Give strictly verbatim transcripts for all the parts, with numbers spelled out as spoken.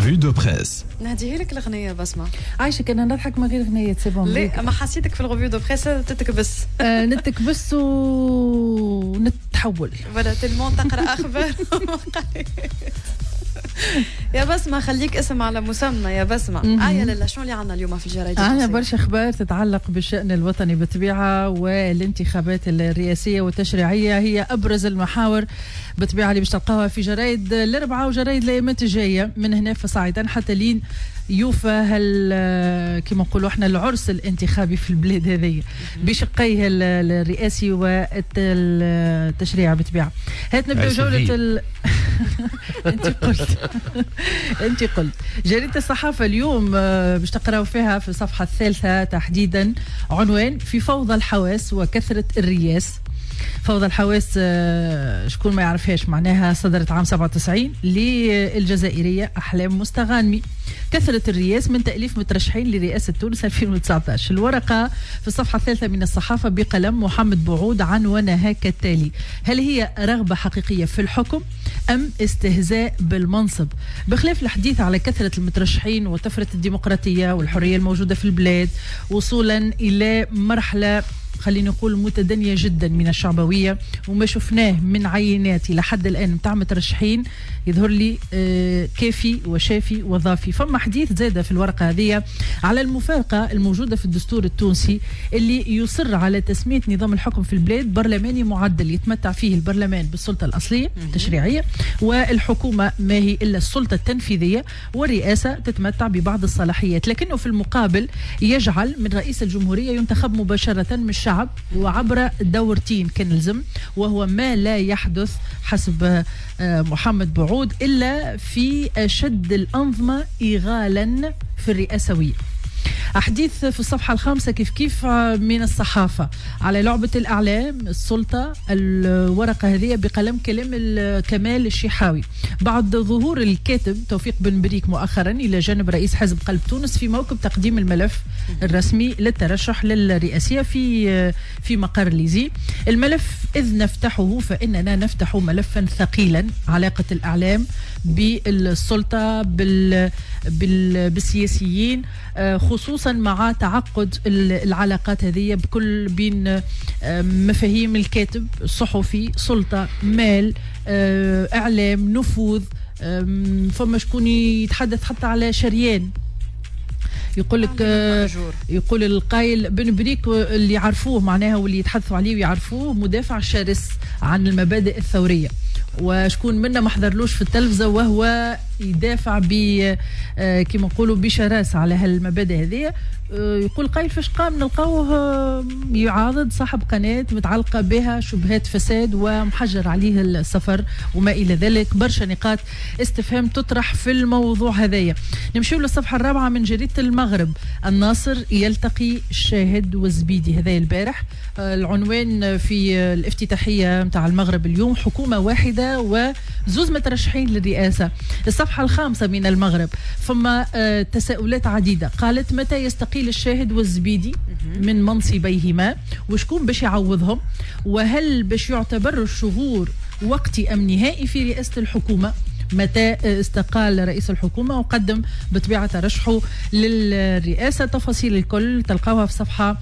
revue de presse. نهديها لك الأغنية بسمة. عايشة أنا نضحك من غير أغنية سيبهم. لا ما حسيتك في الريفيو دو بريس تتكبس. آه نتكبس ونتحول. ولا تلمون تقرأ أخبار. يا بسمة خليك اسم على مسمى يا بسمة. آه يا لالا شنو اللي عنا اليوم في الجرايد؟ أنا برشا أخبار تتعلق بالشأن الوطني بالطبيعة والانتخابات الرئاسية والتشريعية، هي أبرز المحاور بالطبيعة اللي باش تلقاوها في جرايد الأربعاء وجرايد الأيامات الجاية من هنا فصاعدا حتى لين يوفى هال كما نقولوا احنا العرس الانتخابي في البلاد هذه بشقيه الرئاسي والتشريع بالطبيعه. هات نبدا جوله ال... انت قلت انت قلت جريده الصحافه اليوم باش تقراو فيها في الصفحه الثالثه تحديدا عنوان في فوضى الحواس وكثره الرياس. فوضى الحواس شكون ما يعرفهاش معناها صدرت عام سبعة وتسعين للجزائرية أحلام مستغانمي. كثرة الرياس من تأليف مترشحين لرئاسة تونس ألفين وتسعة عشر. الورقة في الصفحة الثالثة من الصحافة بقلم محمد بعود عنونها كالتالي: هل هي رغبة حقيقية في الحكم أم استهزاء بالمنصب؟ بخلاف الحديث على كثرة المترشحين وطفرة الديمقراطية والحرية الموجودة في البلاد وصولا إلى مرحلة خلينا نقول متدنية جدا من الشعبوية وما شفناه من عينات لحد الآن متاع مترشحين يظهر لي آه كافي وشافي وظافي. فما حديث زادة في الورقة هذه على المفارقة الموجودة في الدستور التونسي اللي يصر على تسمية نظام الحكم في البلاد برلماني معدل يتمتع فيه البرلمان بالسلطة الأصلية التشريعية والحكومة ما هي إلا السلطة التنفيذية والرئاسة تتمتع ببعض الصلاحيات، لكنه في المقابل يجعل من رئيس الجمهورية ينتخب مباشرة من الشعب وعبر دورتين كنلزم، وهو ما لا يحدث حسب محمد بعود إلا في أشد الأنظمة إغالا في الرئاسوية. أحاديث في الصفحة الخامسة كيف كيف من الصحافة على لعبة الأعلام السلطة. الورقة هذه بقلم كلام كمال الشيحاوي بعد ظهور الكاتب توفيق بن بريك مؤخرا إلى جانب رئيس حزب قلب تونس في موكب تقديم الملف الرسمي للترشح للرئاسية في في مقر ليزي. الملف إذ نفتحه فإننا نفتح ملفا ثقيلا علاقة الأعلام بالسلطة بال بال بالسياسيين خصوصا مع تعقد العلاقات هذه بكل بين مفاهيم الكاتب الصحفي سلطة مال إعلام نفوذ. فما شكون يتحدث حتى على شريان يقول لك يقول القايل بن بريك اللي يعرفوه معناها واللي يتحدثوا عليه ويعرفوه مدافع شرس عن المبادئ الثورية، وشكون منا ما حضرلوش في التلفزة وهو يدافع ب كما نقولوا بشراسة على هالمبادئ هذه. يقول قايل فاش قام نلقاوه يعارض صاحب قناة متعلقة بها شبهات فساد ومحجر عليه السفر وما إلى ذلك. برشا نقاط استفهام تطرح في الموضوع هذايا. نمشيو للصفحة الرابعة من جريدة المغرب. الناصر يلتقي الشاهد والزبيدي هذا البارح. العنوان في الافتتاحية متاع المغرب اليوم: حكومة واحدة وزوز مترشحين للرئاسة. الصفحة الخامسة من المغرب فما تساؤلات عديدة. قالت متى يستقيل الشاهد والزبيدي من منصبيهما وشكون باش يعوضهم، وهل باش يعتبر الشهور وقتي أم نهائي في رئاسة الحكومة؟ متى استقال رئيس الحكومة وقدم بطبيعة ترشحه للرئاسة؟ تفاصيل الكل تلقاوها في صفحة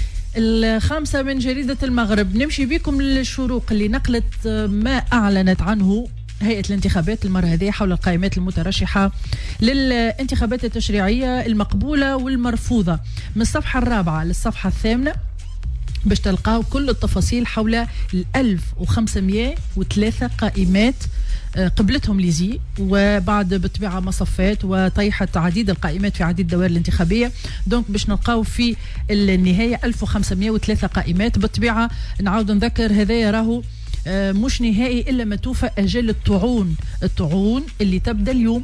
الخامسة من جريدة المغرب. نمشي بكم للشروق اللي نقلت ما أعلنت عنه هيئة الانتخابات المرة هذه حول القائمات المترشحة للانتخابات التشريعية المقبولة والمرفوضة من الصفحة الرابعة للصفحة الثامنة باش تلقاو كل التفاصيل حول ال ألف وخمسمائة وثلاثة قائمات قبلتهم ليزي وبعد بطبيعة مصفات وطيحت عديد القائمات في عديد الدوائر الانتخابية. دونك باش نلقاو في النهاية ألف وخمسمائة وثلاثة قائمات. بالطبيعة نعاود نذكر هذا راهو مش نهائي إلا ما توفى أجل الطعون الطعون اللي تبدأ اليوم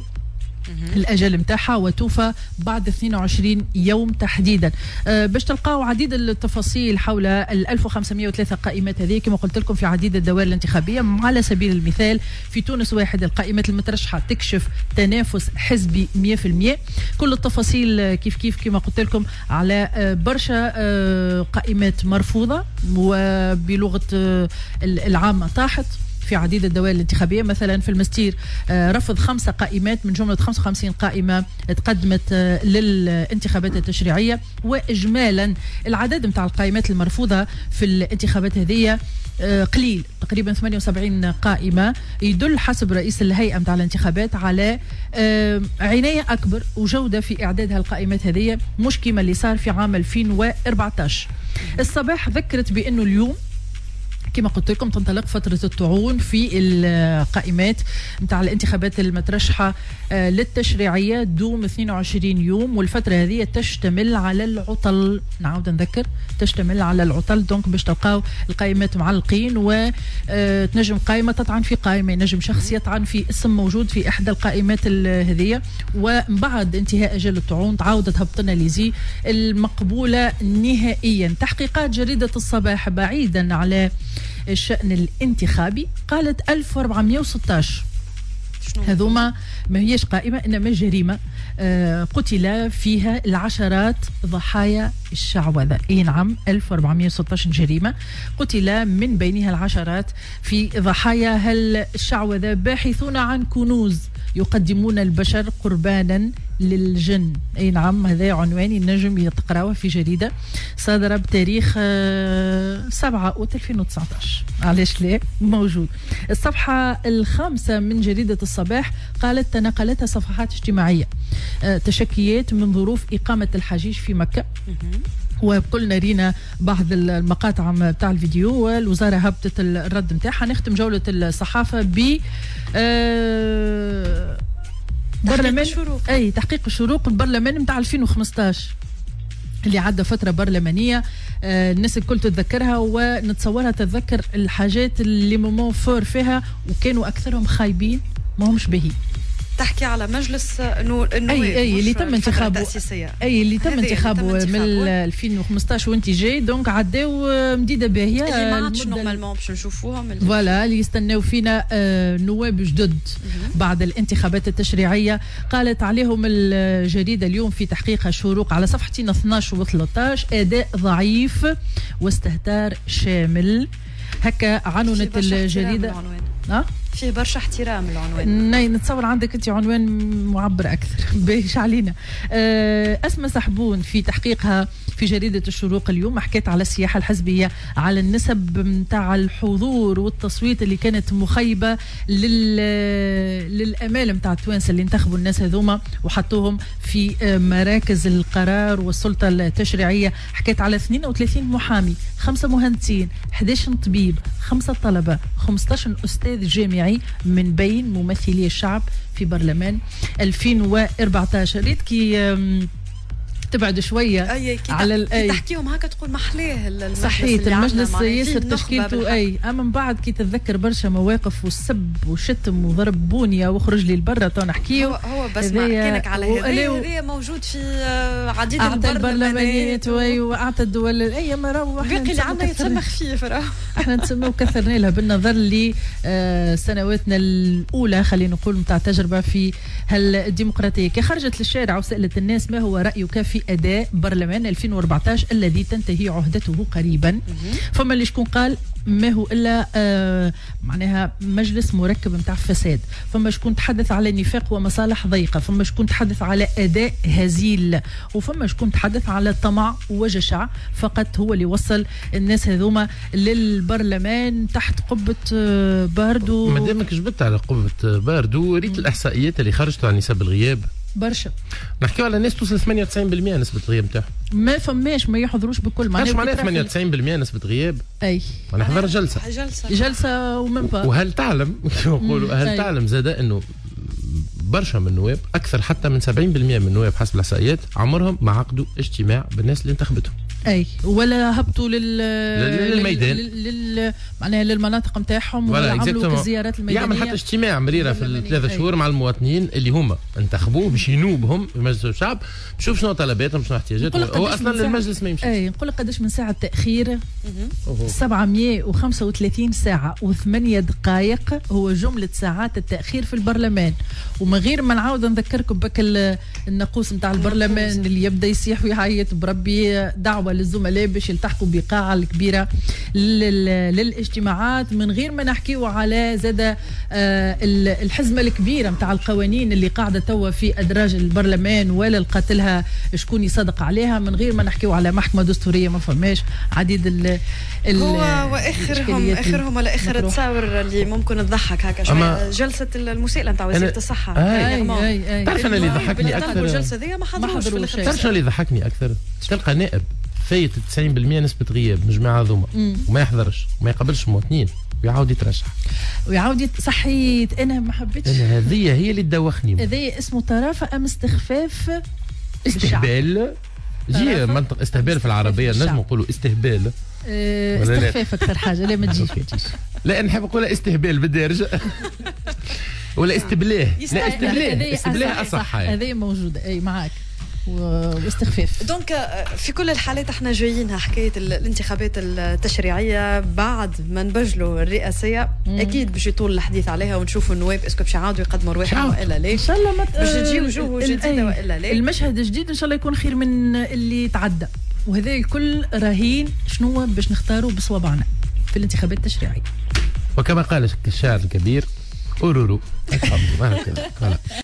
الأجل متاعها وتوفى بعد اثنين وعشرين يوم تحديدا. أه باش تلقاو عديد التفاصيل حول ال ألف وخمسمائة وثلاثة قائمات هذه كما قلت لكم في عديد الدوائر الانتخابية. على سبيل المثال في تونس واحد القائمات المترشحة تكشف تنافس حزبي مئة بالمئة. كل التفاصيل كيف كيف كما قلت لكم على برشا قائمات مرفوضة وبلغة العامة طاحت في عديد الدوائر الانتخابية. مثلا في المستير رفض خمسة قائمات من جملة خمسة وخمسين قائمة تقدمت للانتخابات التشريعية. وإجمالا العدد متاع القائمات المرفوضة في الانتخابات هذه قليل، تقريبا ثمانية وسبعين قائمة، يدل حسب رئيس الهيئة متاع الانتخابات على عناية أكبر وجودة في إعداد هالقائمات هذه، مش كما اللي صار في عام ألفين وأربعة عشر. الصباح ذكرت بأنه اليوم كما قلت لكم تنطلق فترة الطعون في القائمات متاع الانتخابات المترشحة للتشريعية، دوم اثنين وعشرين يوم، والفترة هذه تشتمل على العطل. نعود نذكر تشتمل على العطل، دونك باش تلقاو القائمات معلقين، وتنجم قائمة تطعن في قائمة، ينجم شخص يطعن في اسم موجود في إحدى القائمات هذه. ومن بعد انتهاء أجل الطعون تعاود تهبط لنا ليزي المقبولة نهائيا. تحقيقات جريدة الصباح بعيدا على الشأن الانتخابي قالت ألف وأربعمائة وستة عشر هذوما ما هيش قائمة إنما جريمة آه قتل فيها العشرات ضحايا الشعوذة. إيه نعم، ألف وأربعمائة وستة عشر جريمة قتل من بينها العشرات في ضحايا هالشعوذة، باحثون عن كنوز يقدمون البشر قربانا للجن. اي نعم، هذا عنوان النجم يتقراوه في جريده صادره بتاريخ سبعة أوت ألفين وتسعة عشر. علاش لا موجود. الصفحه الخامسه من جريده الصباح قالت تناقلتها صفحات اجتماعيه تشكيات من ظروف اقامه الحجيج في مكه، وكلنا رينا بعض المقاطع بتاع الفيديو، والوزاره هبطت الرد نتاعها. نختم جوله الصحافه ب أه برلمان الشروق. اي تحقيق الشروق البرلمان نتاع ألفين وخمسة عشر اللي عدى فتره برلمانيه آه الناس الكل تتذكرها، ونتصورها تتذكر الحاجات اللي مومون فور فيها، وكانوا اكثرهم خايبين ما همش باهي. تحكي على مجلس النواب اي اي اللي تم انتخابه اي اللي تم انتخابه من ألفين وخمسة عشر وانت جاي، دونك عداو مديده باهيه اللي ما عادش نورمالمون باش نشوفوهم فوالا اللي يستناو فينا آه نواب جدد بعد الانتخابات التشريعيه. قالت عليهم الجريده اليوم في تحقيقها شروق على صفحتين اثناش و ثلاثة عشر اداء ضعيف واستهتار شامل، هكا عنونت الجريده. ها فيه برشا احترام العنوان. ناي نتصور عندك انت عنوان معبر اكثر باهيش علينا. اسماء سحبون في تحقيقها في جريده الشروق اليوم حكيت على السياحه الحزبيه، على النسب نتاع الحضور والتصويت اللي كانت مخيبه لل للامال نتاع التوانسه اللي انتخبوا الناس هذوما وحطوهم في مراكز القرار والسلطه التشريعيه. حكيت على اثنين وثلاثين محامي، خمسه مهندسين، أحد عشر طبيب، خمسه طلبه، خمسة عشر استاذ جامعي من بين ممثلي الشعب في برلمان ألفين وأربعة عشر. ريت كي تبعد شويه أي على الاي تحكيهم هكا تقول محلاه المجلس صحيح المجلس ياسر تشكيلته اي، اما من بعد كي تتذكر برشا مواقف والسب وشتم وضرب بونيا وخرج لي لبرا تو نحكيو. هو, هو بس ما حكيناك على هذا موجود في عديد البرلمانات واعطى الدول اي ما راهو باقي اللي عندنا يتسمى خفيف راه احنا نسميو كثرنا لها بالنظر لسنواتنا الاولى خلينا نقول نتاع تجربه في هالديمقراطيه. كي خرجت للشارع وسالت الناس ما هو رايك في أداء برلمان ألفين وأربعة عشر الذي تنتهي عهدته قريبا، فما اللي شكون قال ما هو إلا آه معناها مجلس مركب متاع فساد، فما شكون تحدث على نفاق ومصالح ضيقة، فما شكون تحدث على أداء هزيل، وفما شكون تحدث على طمع وجشع فقط هو اللي وصل الناس هذوما للبرلمان تحت قبة آه باردو. ما دامك جبت على قبة باردو، ريت الإحصائيات اللي خرجت عن نسب الغياب برشا، نحكيو على ناس توصل ثمانية وتسعين بالمئة نسبة الغياب نتاعهم. ما فماش ما يحضروش بكل معناها. ايش معناها ثمانية وتسعين بالمئة نسبة غياب؟ اي معناها حضر جلسة جلسة جلسة ومن با. وهل تعلم يقولوا هل أي. تعلم زاد انه برشا من النواب اكثر حتى من سبعين بالمئة من النواب حسب الاحصائيات عمرهم ما عقدوا اجتماع بالناس اللي انتخبتهم. اي ولا هبطوا لل للميدان لل معناها للمناطق نتاعهم ولا عملوا الزيارات الميدانيه. يعمل حتى اجتماع مريره في الثلاثة شهور مع المواطنين اللي هما انتخبوه باش ينوبهم في مجلس الشعب، بشوف شنو طلباتهم شنو احتياجاتهم. هو اصلا المجلس ما يمشيش. اي نقول لك قداش من ساعه تاخير؟ سبعمائة وخمسة وثلاثين ساعه وثمانية دقائق هو جمله ساعات التاخير في البرلمان. ومن غير ما نعاود نذكركم بك الناقوس نتاع البرلمان اللي يبدا يصيح ويعيط بربي دعوه للزملاء باش يلتحقوا بقاعة الكبيرة للاجتماعات، من غير ما نحكيوا على زادة الحزمة الكبيرة متاع القوانين اللي قاعدة توا في أدراج البرلمان ولا لقاتلها شكون يصدق عليها، من غير ما نحكيوا على محكمة دستورية ما فماش عديد ال هو واخرهم اخرهم على اخر التصاور اللي ممكن تضحك هكا شويه جلسه المساءله نتاع وزيره الصحه. تعرف انا اللي ضحكني اكثر الجلسه ذي ما حضروش في الاخر. تعرف اللي ضحكني اكثر؟ تلقى نائب فايت تسعين بالمئة نسبه غياب من جماعه هذوما وما يحضرش وما يقبلش مواطنين ويعاود يترشح ويعاود صحيت. انا ما حبيتش، انا هذه هي اللي تدوخني. هذه اسمه طرافه ام استخفاف؟ استهبال. جي منطق استهبال في العربيه نجم نقولوا استهبال. اه استخفاف اكثر حاجه. لا ما تجيش ما تجيش. لا نحب نقولها استهبال بالدارجه ولا استبلاه. لا استبلاه استبلاه اصح. هذه موجوده اي معاك واستخفاف. دونك في كل الحالات احنا جايينها حكايه الانتخابات التشريعيه بعد ما نبجلوا الرئاسيه. مم. اكيد باش يطول الحديث عليها ونشوفوا النواب اسكو باش يعاودوا يقدموا رواحهم والا لا. ان شاء الله ما باش تجي وجوه جديده والا لا. المشهد الجديد ان شاء الله يكون خير من اللي تعدى، وهذا الكل رهين شنو باش نختاروا بصوابعنا في الانتخابات التشريعيه. وكما قال الشاعر الكبير أورورو.